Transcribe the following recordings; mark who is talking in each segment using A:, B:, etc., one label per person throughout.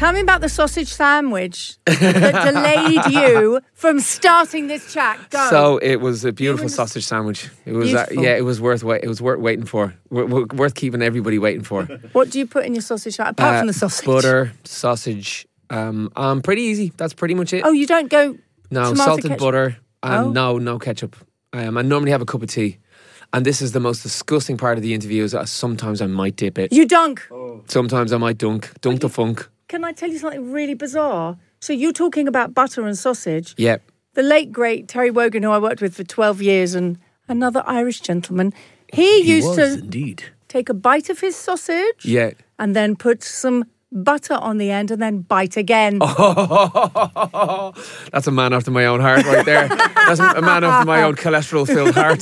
A: Tell me about the sausage sandwich that delayed you from starting this chat. Go.
B: So it was a beautiful sausage sandwich. It was, it was worth waiting for. Worth keeping everybody waiting for.
A: What do you put in your sausage apart from the sausage?
B: Butter, sausage. Pretty easy. That's pretty much it.
A: Oh, you don't go.
B: No, salted ketchup? Butter and no ketchup. I normally have a cup of tea. And this is the most disgusting part of the interview is sometimes I might dip it.
A: You dunk?
B: Oh. Sometimes I might dunk the funk.
A: Can I tell you something really bizarre? So you're talking about butter and sausage.
B: Yeah.
A: The late, great Terry Wogan, who I worked with for 12 years, and another Irish gentleman, he used to
C: indeed
A: take a bite of his sausage and then put some butter on the end and then bite again.
B: Oh, that's a man after my own heart right there. That's a man after my own cholesterol-filled heart.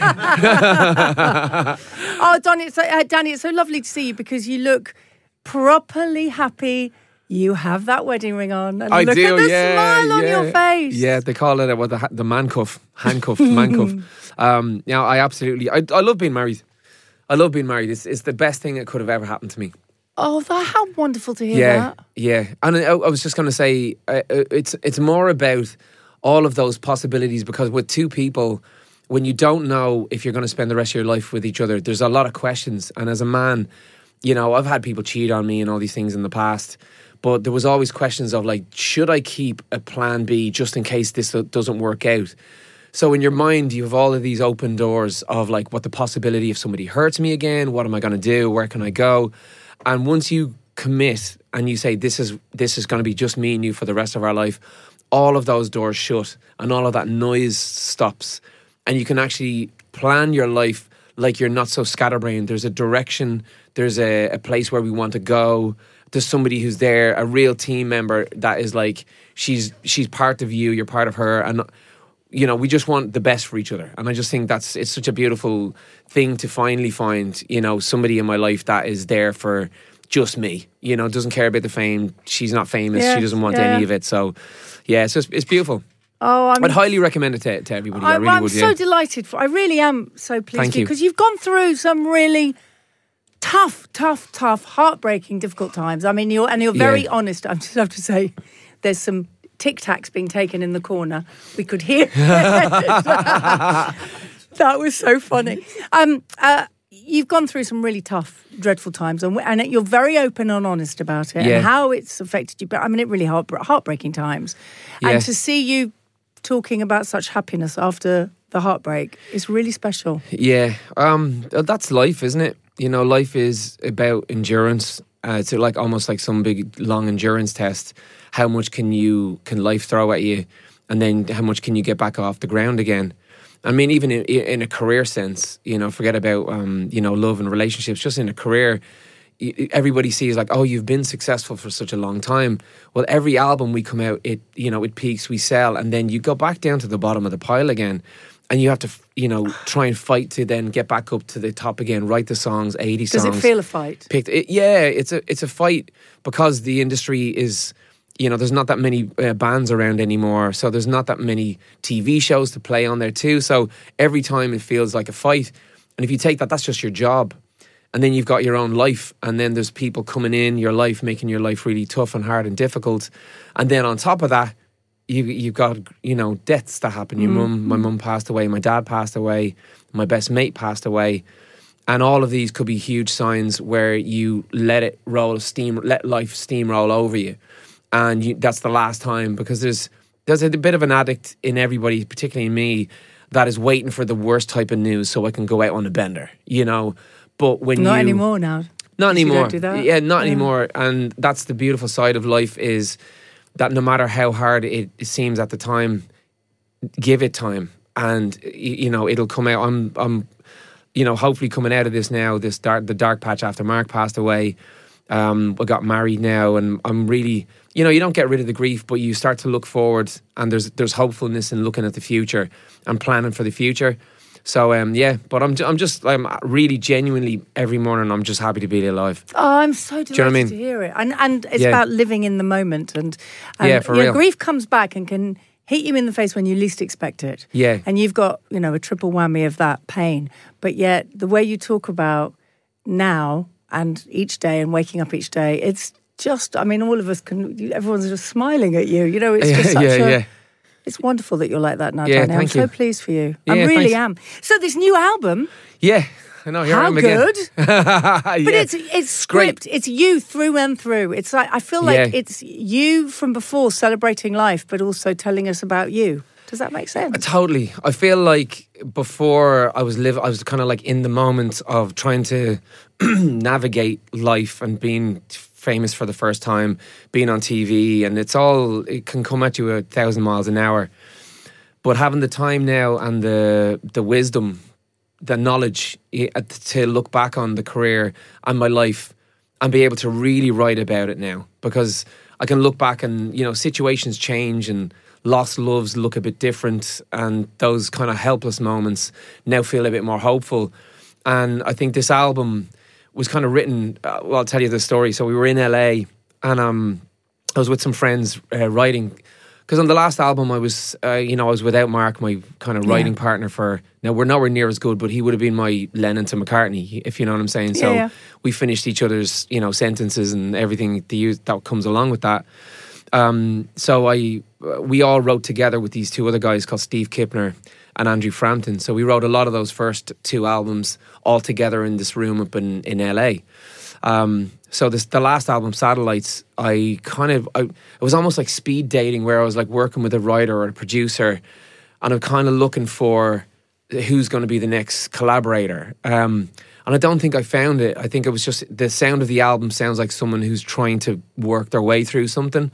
A: Oh, Danny, it's so lovely to see you because you look properly happy. You have that wedding ring on. And look at the smile on your face.
B: Yeah, they call it the man cuff, handcuffed man cuff. I love being married. I love being married. It's the best thing that could have ever happened to me.
A: Oh, how wonderful to hear that.
B: Yeah. And I was just going to say, it's more about all of those possibilities because with two people, when you don't know if you're going to spend the rest of your life with each other, there's a lot of questions. And as a man, I've had people cheat on me and all these things in the past, but there was always questions of like, should I keep a plan B just in case this doesn't work out? So in your mind, you have all of these open doors of like what the possibility if somebody hurts me again, what am I going to do? Where can I go? And once you commit and you say, this is going to be just me and you for the rest of our life, all of those doors shut and all of that noise stops. And you can actually plan your life like you're not so scatterbrained. There's a direction, there's a place where we want to go. There's somebody who's there, a real team member that is like, she's part of you, you're part of her. And, we just want the best for each other. And I just think it's such a beautiful thing to finally find, somebody in my life that is there for just me, doesn't care about the fame. She's not famous. She doesn't want any of it. So, yeah, it's beautiful.
A: Oh,
B: I'd highly recommend it to everybody. I really
A: I'm
B: would.
A: So delighted. I really am so pleased.
B: Thank you.
A: Because you've gone through some really tough, heartbreaking, difficult times. I mean, you're very honest. I just have to say, there's some Tic Tacs being taken in the corner. We could hear it. That was so funny. You've gone through some really tough, dreadful times, and you're very open and honest about it and how it's affected you. But I mean, it really heartbreaking times. Yeah. And to see you talking about such happiness after the heartbreak is really special. Yeah,
B: that's life, isn't it? Life is about endurance. It's like almost like some big long endurance test. How much can life throw at you, and then how much can you get back off the ground again? I mean, even in a career sense, forget about love and relationships. Just in a career, everybody sees like, oh, you've been successful for such a long time. Well, every album we come out, it peaks, we sell, and then you go back down to the bottom of the pile again. And you have to, try and fight to then get back up to the top again, write the songs, 80 songs.
A: Does it feel a fight?
B: It's a fight because the industry is, there's not that many bands around anymore. So there's not that many TV shows to play on there too. So every time it feels like a fight. And if you take that's just your job. And then you've got your own life. And then there's people coming in your life, making your life really tough and hard and difficult. And then on top of that, you've got, deaths that happen. My mum passed away, my dad passed away, my best mate passed away. And all of these could be huge signs where you let life steamroll over you. And that's the last time, because there's a bit of an addict in everybody, particularly in me, that is waiting for the worst type of news so I can go out on a bender, But when
A: Not anymore now.
B: Not anymore.
A: You don't do that?
B: Yeah, not anymore. And that's the beautiful side of life, is that no matter how hard it seems at the time, give it time, and it'll come out. I'm hopefully coming out of this now. The dark patch after Mark passed away. I got married now, and I'm really, you don't get rid of the grief, but you start to look forward, and there's hopefulness in looking at the future and planning for the future. So but I'm really genuinely every morning I'm just happy to be alive.
A: Oh, I'm so delighted to hear it. And it's about living in the moment, and
B: for real.
A: Grief comes back and can hit you in the face when you least expect it.
B: Yeah.
A: And you've got, a triple whammy of that pain. But yet the way you talk about now and each day and waking up each day, it's just, I mean, all of us can, everyone's just smiling at you. You know, it's just such a... It's wonderful that you're like that now, Danny. I'm so pleased for you. I really am. So this new album...
B: Yeah, I know. Here I am
A: good.
B: But
A: it's script. It's you through and through. It's like, I feel like it's you from before celebrating life, but also telling us about you. Does that make sense?
B: Totally. I feel like before I was kind of like in the moment of trying to navigate life and being famous for the first time, being on TV, and it can come at you 1,000 miles an hour. But having the time now and the wisdom, the knowledge to look back on the career and my life and be able to really write about it now, because I can look back and, you know, situations change and lost loves look a bit different, and those kind of helpless moments now feel a bit more hopeful. And I think this album was kind of written, well, I'll tell you the story. So we were in LA, and I was with some friends writing, because on the last album I was without Mark, my kind of writing partner for, now we're nowhere near as good, but he would have been my Lennon to McCartney, if you know what I'm saying. So we finished each other's, you know, sentences and everything that comes along with that. So we all wrote together with these two other guys called Steve Kipner and Andrew Frampton. So we wrote a lot of those first two albums all together in this room up in LA. So the last album, Satellites, it was almost like speed dating, where I was like working with a writer or a producer, and I'm kind of looking for who's going to be the next collaborator. And I don't think I found it. I think it was just the sound of the album sounds like someone who's trying to work their way through something.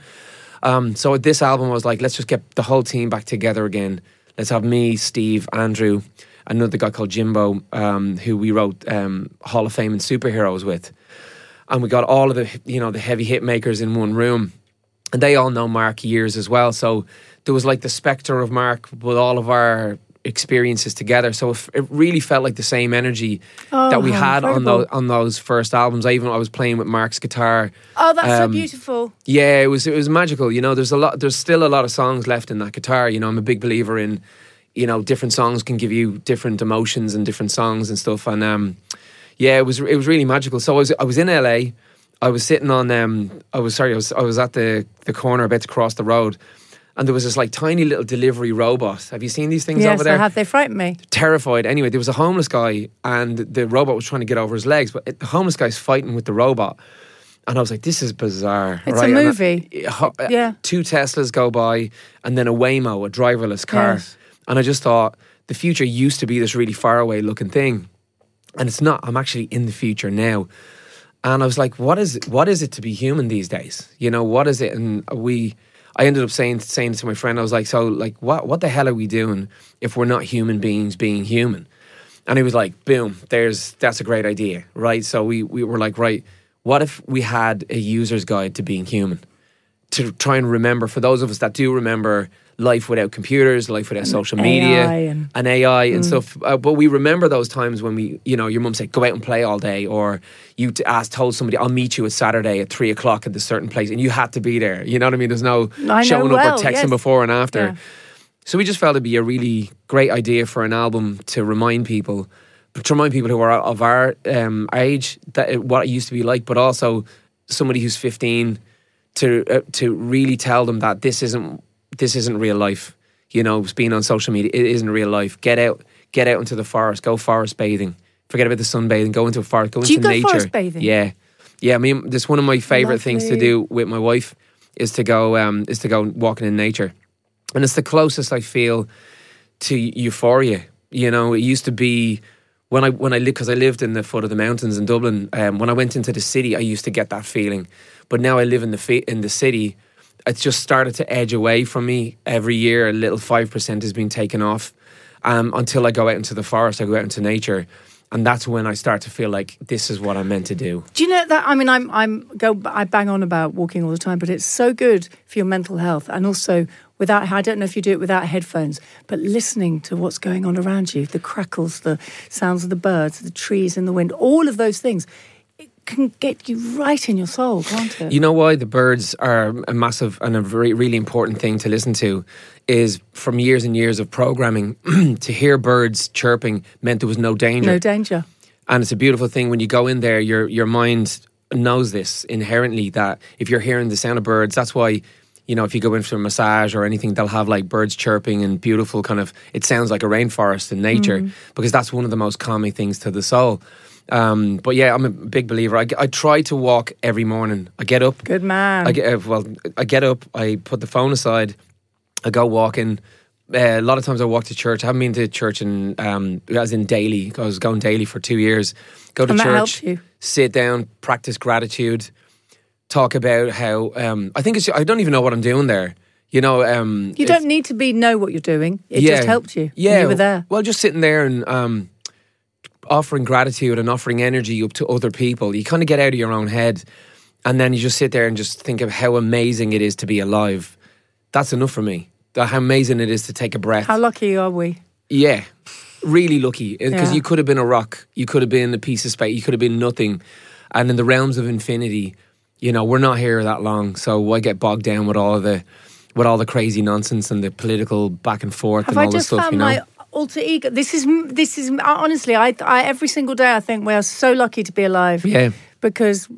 B: So with this album, I was like, let's just get the whole team back together again. Let's have me, Steve, Andrew, another guy called Jimbo, who we wrote Hall of Fame and Superheroes with. And we got all of the, you know, the heavy hit makers in one room. And they all know Mark years as well. So there was like the spectre of Mark with all of our experiences together. So it really felt like the same energy that we had on those first albums. I was playing with Mark's guitar.
A: Oh, that's so beautiful.
B: Yeah, it was magical. You know, there's still a lot of songs left in that guitar. You know, I'm a big believer in, you know, different songs can give you different emotions and different songs and stuff. And it was really magical. So I was in LA. I was sitting on I was at the corner about to cross the road. And there was this like tiny little delivery robot. Have you seen these things over there?
A: Yes, I have. They frightened me.
B: Terrified. Anyway, there was a homeless guy, and the robot was trying to get over his legs, but the homeless guy's fighting with the robot. And I was like, this is bizarre.
A: It's a movie.
B: Two Teslas go by, and then a Waymo, a driverless car. Yes. And I just thought, the future used to be this really far away looking thing. And it's not. I'm actually in the future now. And I was like, what is it to be human these days? You know, what is it? And I ended up saying to my friend, I was like, so like, what the hell are we doing if we're not human beings being human? And he was like, boom, that's a great idea, right? So we were like, right, what if we had a user's guide to being human? To try and remember, for those of us that do remember life without computers, life without social media, and AI and stuff. But we remember those times when your mum said, go out and play all day, or you told somebody, I'll meet you at Saturday at 3:00 at a certain place, and you had to be there. You know what I mean? There's no showing up or texting before and after. Yeah. So we just felt it'd be a really great idea for an album to remind people who are of our age what it used to be like, but also somebody who's 15 to really tell them that this isn't real life. You know, being on social media, it isn't real life. Get out into the forest, go forest bathing. Forget about the sunbathing, go into a forest, go into nature.
A: Do you go forest bathing?
B: Yeah. I mean, this one of my favourite things to do with my wife is to go walking in nature. And it's the closest I feel to euphoria. You know, it used to be when I lived, because I lived in the foot of the mountains in Dublin. When I went into the city, I used to get that feeling. But now I live in the city. It's just started to edge away from me. Every year, a little 5% is being taken off. Until I go out into the forest, I go out into nature. And that's when I start to feel like this is what I'm meant to do.
A: Do you know that? I mean, I bang on about walking all the time, but it's so good for your mental health. And also, I don't know if you do it without headphones, but listening to what's going on around you, the crackles, the sounds of the birds, the trees in the wind, all of those things. Can get you right in your soul, can't it?
B: You know why the birds are a massive and a very, really important thing to listen to is from years and years of programming, to hear birds chirping meant there was no danger.
A: No danger.
B: And it's a beautiful thing when you go in there, your mind knows this inherently, that if you're hearing the sound of birds, that's why, if you go in for a massage or anything, they'll have like birds chirping and beautiful it sounds like a rainforest in nature, because that's one of the most calming things to the soul. But yeah, I'm a big believer. I try to walk every morning. I get up.
A: Good man.
B: I get up, I put the phone aside, I go walking. A lot of times I walk to church. I haven't been to church as in daily. I was going daily for 2 years. Go to
A: And that
B: church,
A: helps you.
B: sit down, practice gratitude, talk about how I think I don't even know what I'm doing there. You
A: don't need to know what you're doing. It just helped you.
B: Yeah,
A: you were there.
B: Well, just sitting there and offering gratitude and offering energy up to other people. You kind of get out of your own head, and then you just sit there and just think of how amazing it is to be alive. That's enough for me. How amazing it is to take a breath.
A: How lucky are we?
B: Yeah, really lucky, because
A: Yeah.
B: you could have been a rock, you could have been a piece of space, you could have been nothing, and in the realms of infinity, we're not here that long, so why get bogged down with all the crazy nonsense and the political back and forth
A: Have
B: and
A: I
B: all this
A: just
B: stuff?
A: found my alter ego? This is honestly, I every single day I think we are so lucky to be alive.
B: Yeah.
A: Because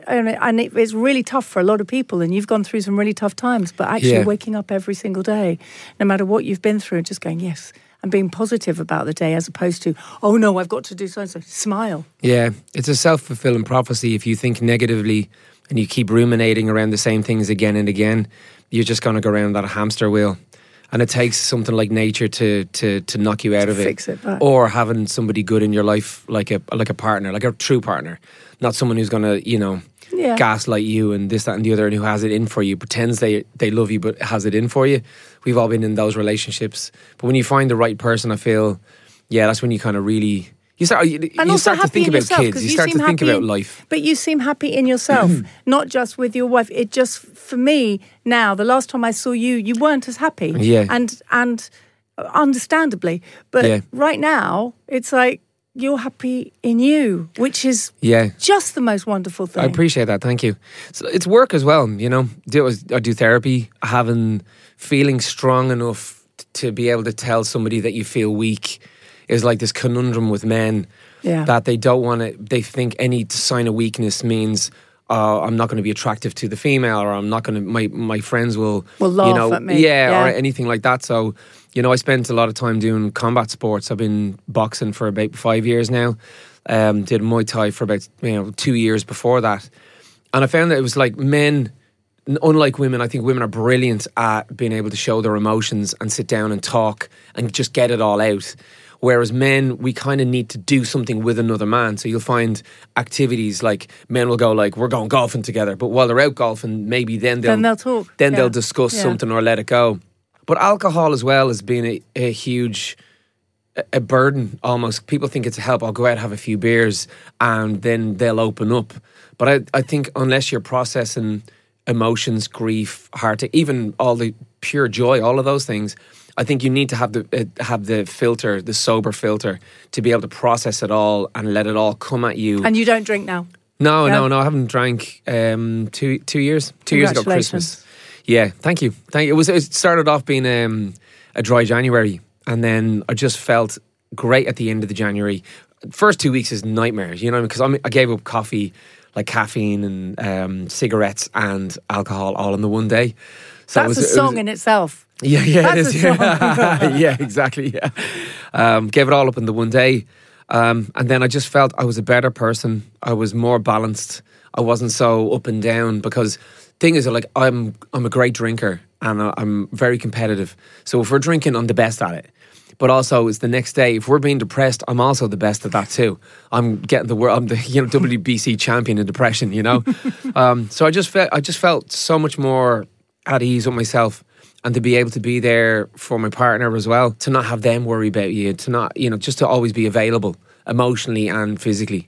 A: it's really tough for a lot of people, and you've gone through some really tough times. But actually,
B: Yeah.
A: waking up every single day, no matter what you've been through, just going yes, and being positive about the day, as opposed to oh no, I've got to do so and so. Smile.
B: Yeah, it's a self-fulfilling prophecy. If you think negatively and you keep ruminating around the same things again and again, you're just going to go around that hamster wheel. And it takes something like nature to knock you out of it.
A: Fix it back.
B: Or having somebody good in your life, like a partner, like a true partner. Not someone who's going to,
A: Yeah.
B: gaslight you and this, that and the other, and who has it in for you, pretends they love you but has it in for you. We've all been in those relationships. But when you find the right person, I feel, that's when you kind of really... You start to think about kids. You start to think about life.
A: But you seem happy in yourself, not just with your wife. It just, for me now, the last time I saw you, you weren't as happy.
B: Yeah.
A: And understandably. But right now, it's like you're happy in you, which is just the most wonderful thing.
B: I appreciate that. Thank you. So it's work as well, I do therapy. Feeling strong enough to be able to tell somebody that you feel weak is like this conundrum with men, that they don't want to, they think any sign of weakness means I'm not going to be attractive to the female, or I'm not going to, my friends will
A: laugh at me.
B: Or anything like that. So, I spent a lot of time doing combat sports. I've been boxing for about 5 years now. Did Muay Thai for about 2 years before that. And I found that it was like men, unlike women, I think women are brilliant at being able to show their emotions and sit down and talk and just get it all out. Whereas men, we kind of need to do something with another man. So you'll find activities like men will go like, we're going golfing together. But while they're out golfing, maybe then they'll
A: talk.
B: Then they'll discuss something or let it go. But alcohol as well has been a huge a burden almost. People think it's a help. I'll go out and have a few beers and then they'll open up. But I think unless you're processing emotions, grief, heartache, even all the pure joy, all of those things, I think you need to have the filter, the sober filter, to be able to process it all and let it all come at you.
A: And you don't drink now?
B: No, I haven't drank 2 years. 2 years ago, Christmas. Yeah, thank you. It started off being a dry January, and then I just felt great at the end of the January. First 2 weeks is nightmares, because I gave up coffee, like caffeine and cigarettes and alcohol all in the one day. So
A: that's a song in itself.
B: Yeah,
A: that's
B: it is. Yeah, exactly. Yeah, gave it all up in the one day, and then I just felt I was a better person. I was more balanced. I wasn't so up and down, because thing is, like, I'm a great drinker and I'm very competitive. So if we're drinking, I'm the best at it. But also, it's the next day. If we're being depressed, I'm also the best at that too. I'm getting I'm the WBC champion in depression. So I just felt so much more at ease with myself, and to be able to be there for my partner as well, to not have them worry about you, to not, just to always be available emotionally and physically.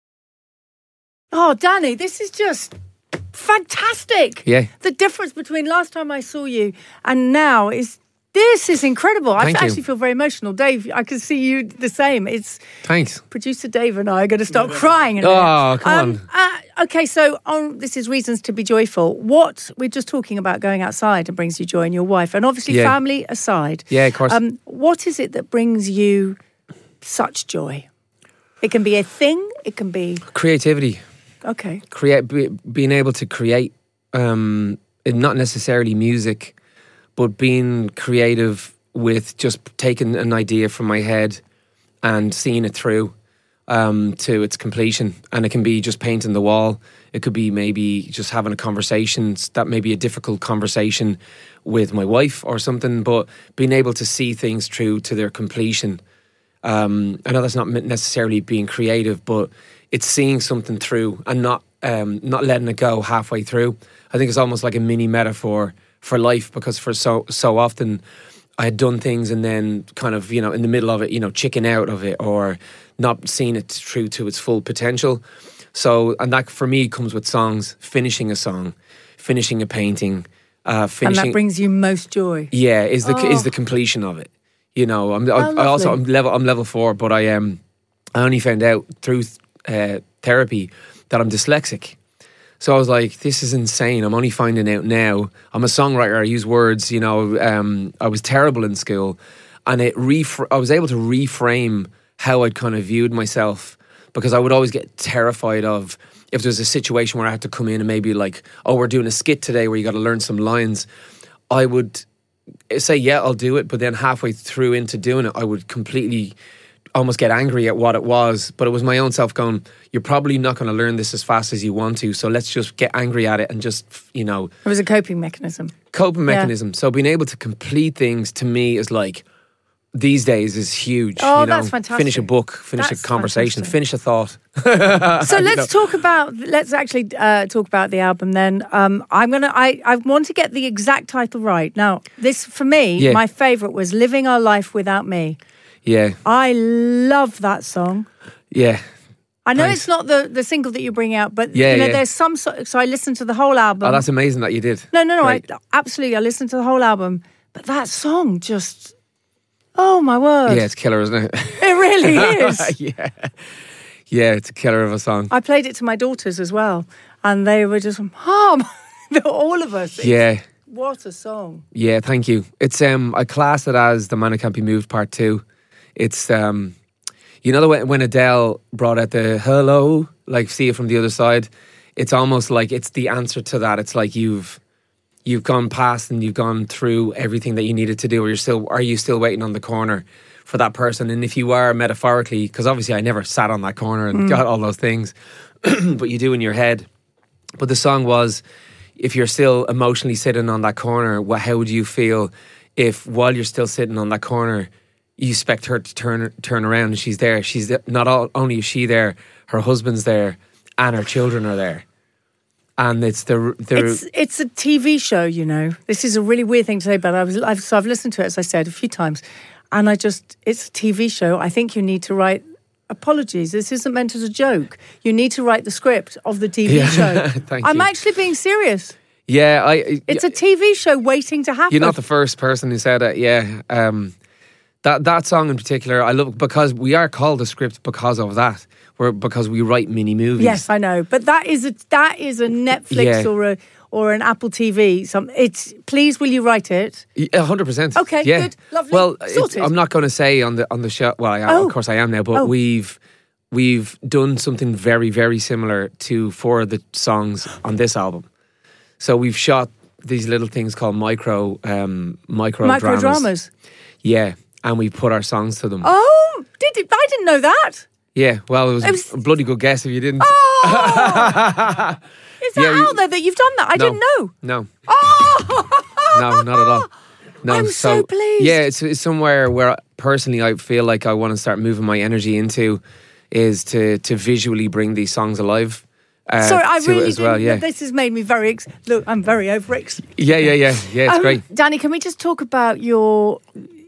A: Oh, Danny, this is just fantastic.
B: Yeah.
A: The difference between last time I saw you and now is incredible. I actually feel very emotional. Dave, I can see you the same.
B: Thanks.
A: Producer Dave and I are going to start crying in a
B: minute. Come
A: on. Okay, so this is Reasons to be Joyful. What we're just talking about going outside and brings you joy, and your wife, and obviously family aside.
B: Yeah, of course.
A: What is it that brings you such joy? It can be a thing. It can be
B: creativity.
A: Okay.
B: Being able to create, not necessarily music, but being creative with just taking an idea from my head and seeing it through to its completion. And it can be just painting the wall. It could be maybe just having a conversation that may be a difficult conversation with my wife or something, but being able to see things through to their completion. I know that's not necessarily being creative, but it's seeing something through and not letting it go halfway through. I think it's almost like a mini metaphor for life, because for so often I had done things and then kind of, in the middle of it, chicken out of it or not seeing it through to its full potential. So, and that for me comes with songs, finishing a song, finishing a painting, finishing.
A: And that brings you most joy.
B: Yeah, is the completion of it. I'm level 4, but I only found out through therapy that I'm dyslexic. So I was like, this is insane. I'm only finding out now. I'm a songwriter. I use words. I was terrible in school, and I was able to reframe how I'd kind of viewed myself, because I would always get terrified of if there was a situation where I had to come in and maybe like, oh, we're doing a skit today where you got to learn some lines. I would say, yeah, I'll do it. But then halfway through into doing it, I would completely almost get angry at what it was. But it was my own self going, you're probably not going to learn this as fast as you want to. So let's just get angry at it and just,
A: It was a coping mechanism.
B: So being able to complete things to me is like, these days is huge.
A: Oh, that's fantastic.
B: Finish a book, finish a conversation, finish a thought.
A: So let's actually talk about the album then. I want to get the exact title right. Now, this, for me, my favourite was Living Our Life Without Me.
B: Yeah.
A: I love that song.
B: Yeah.
A: I know it's not the single that you bring out, but
B: yeah.
A: there's some. So I listened to the whole album.
B: Oh, that's amazing that you did.
A: No. I listened to the whole album, but that song just. Oh my word!
B: Yeah, it's killer, isn't it?
A: It really is.
B: Yeah, it's a killer of a song.
A: I played it to my daughters as well, and they were just, Mom, all of us.
B: Yeah.
A: What a song.
B: Yeah, thank you. It's I class it as the Man Who Can't Be Moved Part 2. It's when Adele brought out the hello, like see it from the other side. It's almost like it's the answer to that. It's like you've gone past and you've gone through everything that you needed to do, or are you still waiting on the corner for that person? And if you are, metaphorically, because obviously I never sat on that corner and got all those things, but you do in your head. But the song was, if you're still emotionally sitting on that corner, how would you feel if while you're still sitting on that corner, you expect her to turn around and she's there. Not only is she there, her husband's there and her children are there. And it's
A: it's a TV show, This is a really weird thing to say, but I've listened to it, as I said, a few times, and it's a TV show. I think you need to write apologies. This isn't meant as a joke. You need to write the script of the TV show.
B: Thank you.
A: I'm actually being serious.
B: Yeah,
A: it's a TV show waiting to happen.
B: You're not the first person who said it. Yeah, that song in particular, I love, because we are called a script because of that. Because we write mini movies.
A: Yes, I know, but that is a Netflix or an Apple TV. Please, will you write it?
B: 100%.
A: Okay, good, lovely.
B: Well,
A: sorted.
B: I'm not going to say on the show. Well, of course I am now, but we've done something very, very similar to 4 of the songs on this album. So we've shot these little things called micro dramas. Yeah, and we put our songs to them.
A: Oh, did it? I didn't know that.
B: Yeah, well, it was a bloody good guess if you didn't.
A: Oh! Is that out there that you've done that? I didn't know.
B: No.
A: Oh!
B: No, not at all. No,
A: I'm so pleased.
B: Yeah, it's somewhere where personally I feel like I want to start moving my energy into, is to visually bring these songs alive.
A: Sorry, I really
B: as well. Yeah,
A: this has made me very. Look, I'm very over it.
B: Yeah. It's great.
A: Danny, can we just talk about your?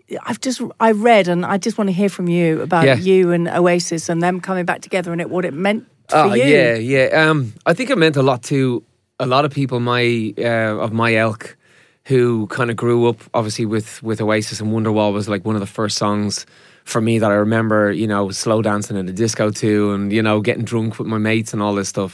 A: I read, and I just want to hear from you about you and Oasis and them coming back together and what it meant for you.
B: Yeah. I think it meant a lot to a lot of people of my ilk, who kind of grew up obviously with Oasis, and Wonderwall was like one of the first songs for me that I remember, slow dancing in a disco to, and getting drunk with my mates and all this stuff.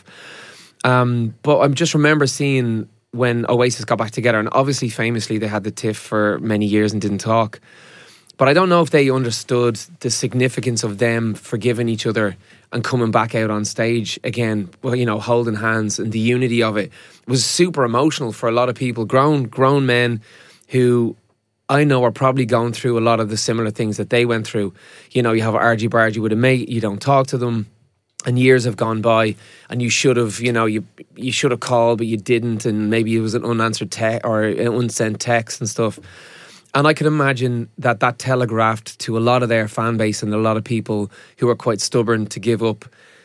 B: But I just remember seeing when Oasis got back together, and obviously famously they had the tiff for many years and didn't talk. But I don't know if they understood the significance of them forgiving each other and coming back out on stage again, well, you know, holding hands, and the unity of it was super emotional for a lot of people, grown men who I know are probably going through a lot of the similar things that they went through. You know, you have argy-bargy with a mate, you don't talk to them, and years have gone by, and you should have, you know, you should have called, but you didn't, and maybe it was an unanswered text or an unsent text and stuff. And I can imagine that telegraphed to a lot of their fan base and a lot of people who are quite stubborn to give up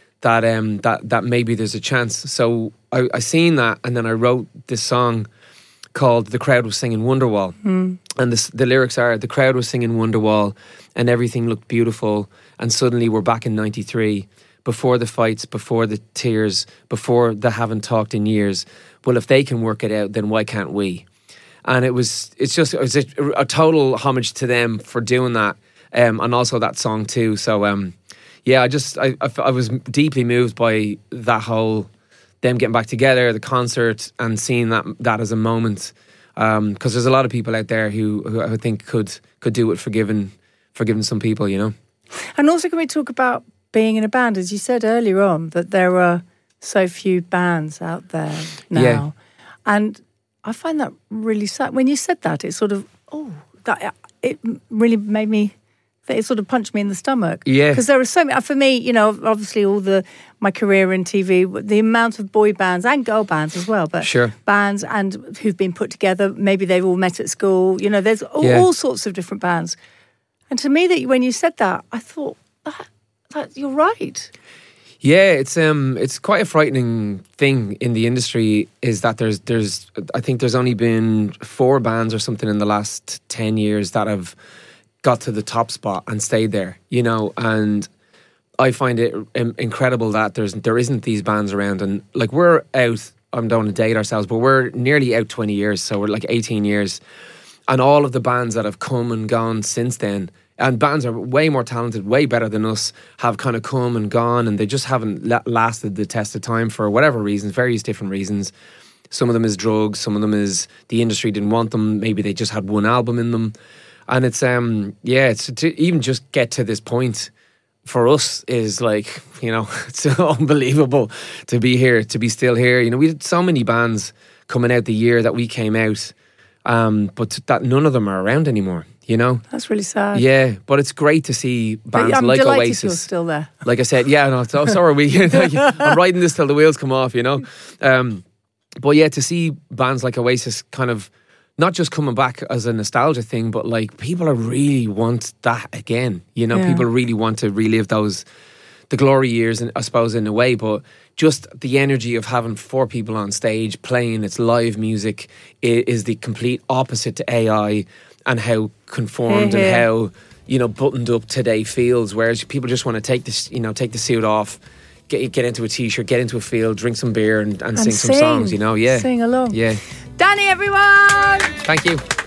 B: that maybe there's a chance. So I seen that, and then I wrote this song called "The Crowd Was Singing Wonderwall," and the lyrics are: the crowd was singing Wonderwall, and everything looked beautiful, and suddenly we're back in '93. Before the fights, before the tears, before the haven't talked in years. Well, if they can work it out, then why can't we? And it was a total homage to them for doing that, and also that song too. So yeah, I was deeply moved by that whole them getting back together, the concert, and seeing that as a moment, because there's a lot of people out there who I think could do it, forgiving some people, you know.
A: And also, can we talk about being in a band? As you said earlier on, that there are so few bands out there now,
B: yeah.
A: And I find that really sad. When you said that, it sort of it really made me. It sort of punched me in the stomach.
B: Yeah,
A: because there are so many. For me, you know, obviously my career in TV, the amount of boy bands and girl bands as well, but
B: sure.
A: Bands and who've been put together. Maybe they've all met at school. You know, there's all sorts of different bands. And to me, that when you said that, I thought that you're right.
B: Yeah, it's quite a frightening thing in the industry, is that there's I think there's only been 4 bands or something in the last 10 years that have got to the top spot and stayed there, you know, and I find it incredible that there isn't these bands around. And like, we're out, I don't want to date ourselves, but we're nearly out 20 years, so we're like 18 years, and all of the bands that have come and gone since then, and bands are way more talented, way better than us, have kind of come and gone, and they just haven't lasted the test of time for whatever reasons, various different reasons. Some of them is drugs, some of them is the industry didn't want them, maybe they just had one album in them. And it's it's to even just get to this point for us is like, you know, it's unbelievable to be here, to be still here. You know, we had so many bands coming out the year that we came out, but that none of them are around anymore, you know.
A: That's really sad.
B: Yeah, but it's great to see bands
A: I'm
B: like
A: delighted
B: Oasis.
A: You're still there.
B: Like I said, yeah, no, so are we. I'm riding this till the wheels come off, you know. But yeah, to see bands like Oasis kind of not just coming back as a nostalgia thing, but like people are really want that again. You know, people really want to relive the glory years, and I suppose in a way, but just the energy of having 4 people on stage playing, it's live music, is the complete opposite to AI and how conformed and how, you know, buttoned up today feels. Whereas people just want to take the suit off, get into a t-shirt, get into a field, drink some beer and sing some songs, you know. Yeah,
A: sing along.
B: Yeah.
A: Danny, everyone!
B: Thank you.